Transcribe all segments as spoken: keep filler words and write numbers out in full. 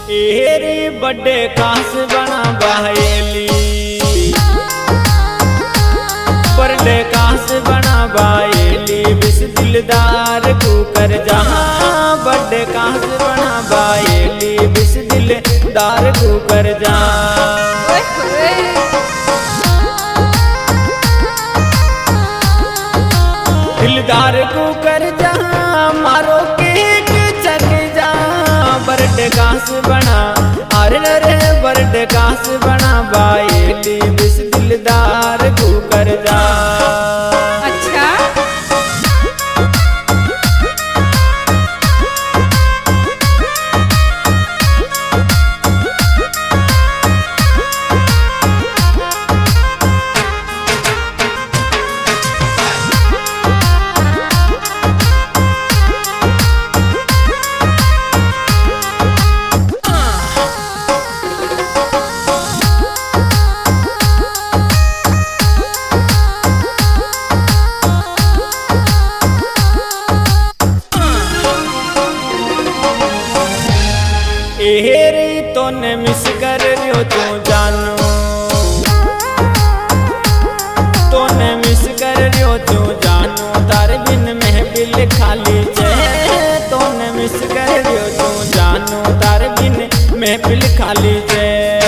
एरी बड़े कास बना बाहेली बड़े कास बना बाहेली बिस दिलदार को कर जहाँ बड़े कास बना बाहेली बिस दिलदार को कर जहाँ दिलदार को कर जहाँ मारो केक चक जा बर्ड कास बना अरे रे बर्ड कास बना बाएली बिस दिलदार को कर जा। अच्छा एरी तो ने मिस कर रियो तू जानो तो ने मिस कर रियो तू जानो तार बिन महफिल खाली छे तो ने मिस कर रियो तू जानो तार बिन महफिल खाली छे।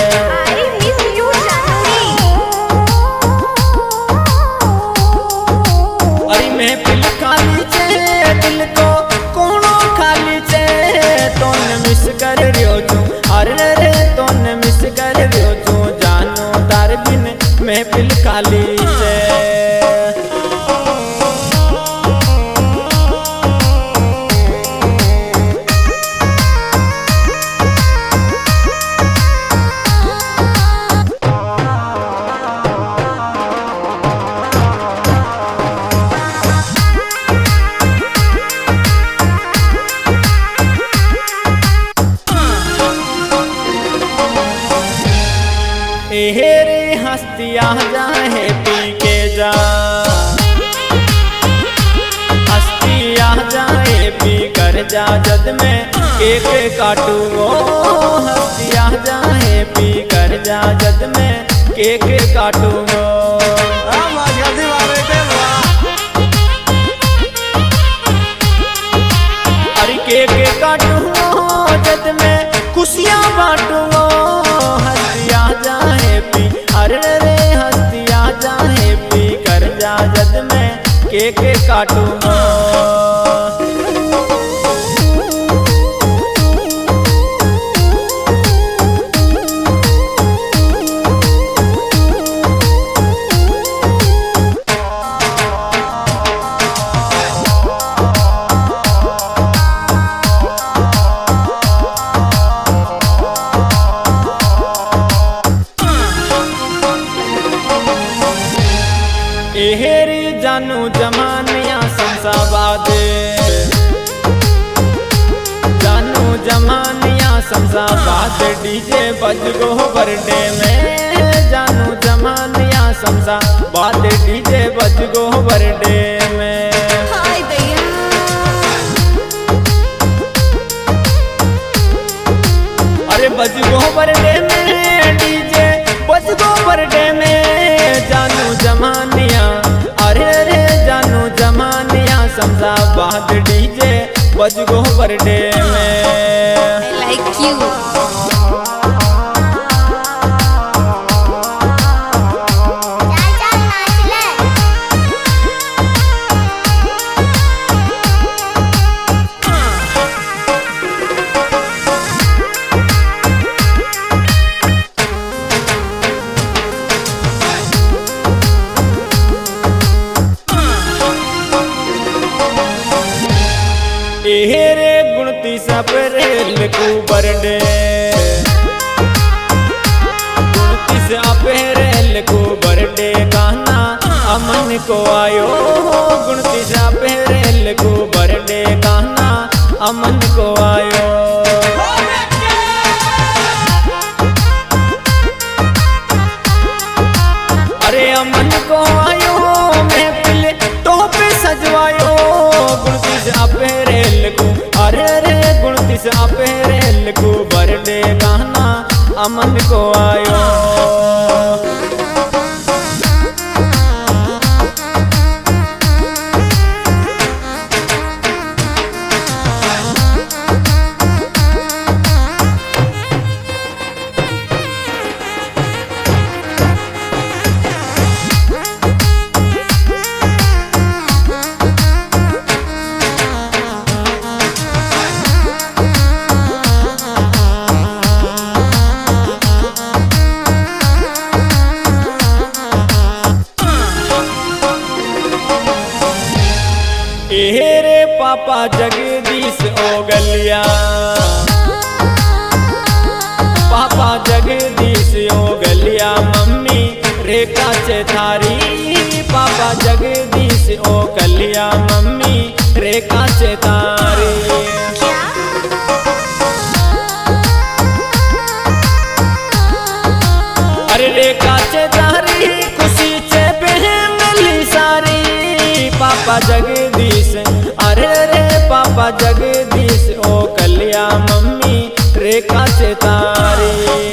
अरे महफिल खाली छे दिल को कोनो खाली छे तो ने मिस कर रियो तू अरे रे तो ने मिस कर रियो तू जानो तार बिन महफिल खाली छे। हेरे हस्तिया जाए पी के जा हस्तिया जाए पी कर जा जद में केक काटू वो हस्तिया जाए पी कर जा जद में केक काटू वो अरे केक काटू जद में खुशियाँ बांटू हस्तिया जाए पी अरे रे हस्तिया जाए पी कर जा जद में केक काटू एहेरी जानू जमानिया शमशाबादे जानू जमानिया शमशाबाद डीजे बज गो बर्थडे में जानू जमानिया शमशाबाद डीजे बज गो बर्थडे में। हाय दैया अरे बज गो बर्थडे में डीजे बज गो बर्थडे में जानू जमानिया अरे रे जानू जमानिया शमशाबाद डीजे बज गो बर्थडे में। आई लाइक यू हेरे गुणती सपरेल को बर्थडे गुणती सपरेल को बर्थडे गाना अमन को आयो गुणती सपरेल को बर्थडे गाना अमन को आयो। अरे अमन को आयो महफिल तो पे सजवायो गुणती सपरेल को अरे रे गुणती सपरेल को बर्थडे बर्थडे गाना अमन को आयो। रे पापा जगदीश ओगलिया, पापा जगदीश ओगलिया, मम्मी रेखा चेथारी। पापा जगदीश ओगलिया, मम्मी रेखा चेथारी। अरे रेखा चेथारी खुशी चे बहन मिली सारी। पापा जगदीश, अरे रे पापा जगदीश ओगलिया, मम्मी रेखा चेथारी।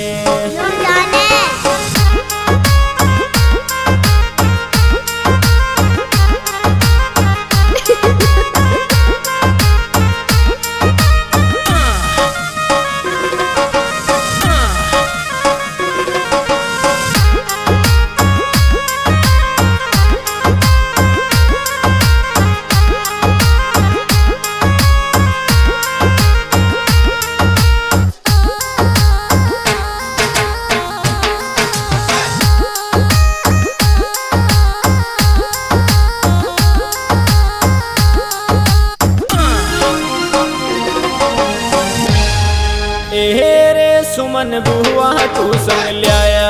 रे सुमन बुआ तू संग लिया,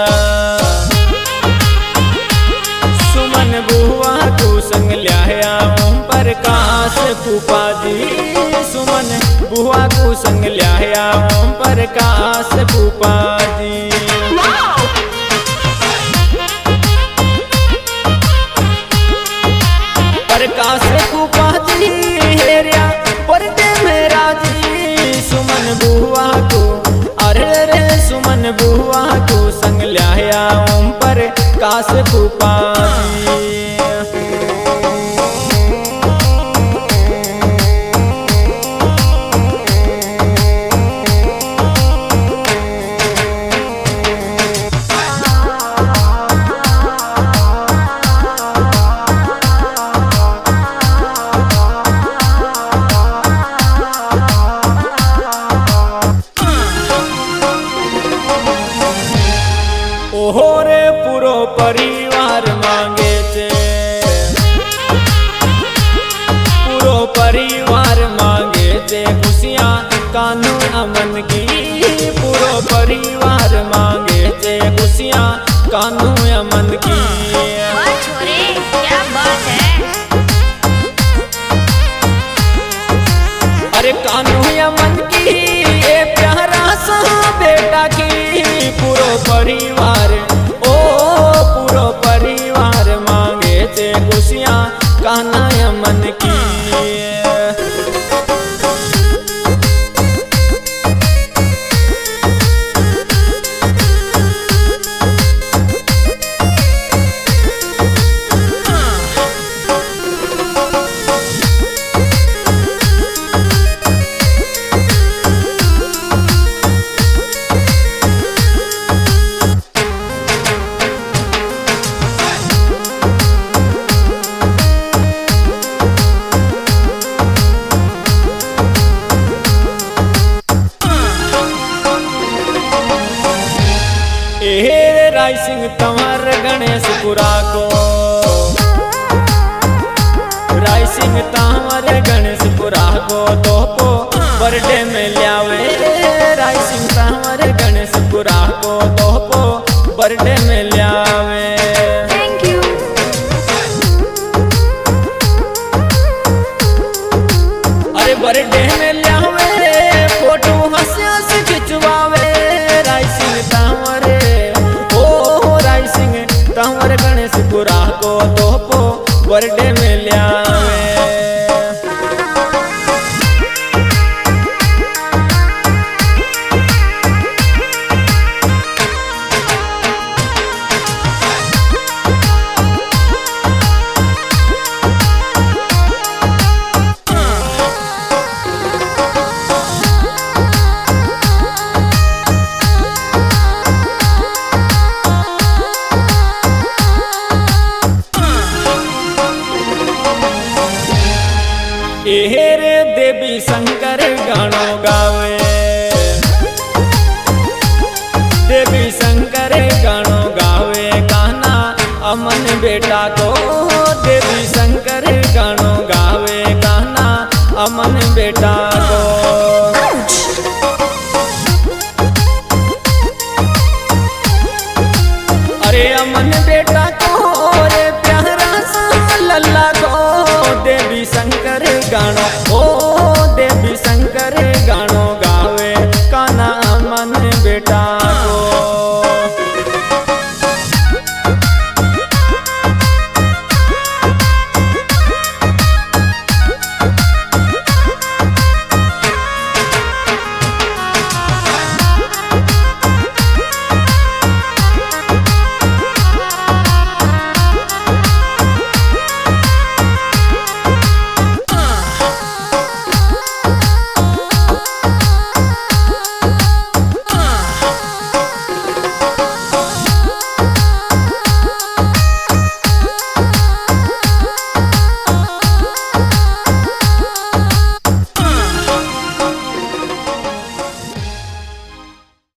सुमन बुआ तू संग लिया, ओम प्रकाश फूफा जी। सुमन बुआ तू संग लिया, ओम प्रकाश फूफा जी। प्रकाश फूफा जी हेरिया बर्थडे मेरा जी। सुमन बुआ को, अरे रे सुमन बुआ को संग लिया, ओम प्रकाश फूफा जी। ओहो रे पूरो परिवार मांगे चे, पूरो परिवार मांगे चे खुशियाँ कानू अमन की। पूरो परिवार मांगे चे खुशियाँ कानू अमन की। वाह छोरे क्या बात है। अरे कानू अमन की ये प्यारा सा बेटा की। पूरो परिवार, ओ पूरो परिवार मांगे चे खुशियाँ कान्हा अमन की। ए राय सिंह तंवर गणेशपुरा को, राय सिंह तंवर गणेशपुरा को दोपो बर्थडे में लियावे। राय सिंह तंवर गणेशपुरा को दोपो बर्थडे में लियावे। Thank you. अरे बर्थडे में लियावे फोटो हंस हंस खिंचवावे। राय सिंह तंवर, ओ राय सिंह तंवर गणेशपुरा को दोपो बर्थडे में लियावे। बेटा को देवी शंकर गानो गावे गाना अमन बेटा को। अरे अमन बेटा को रे प्यारा सा लल्ला को देवी शंकर गानो ओ देवी शंकर गानो गावे काना अमन बेटा को।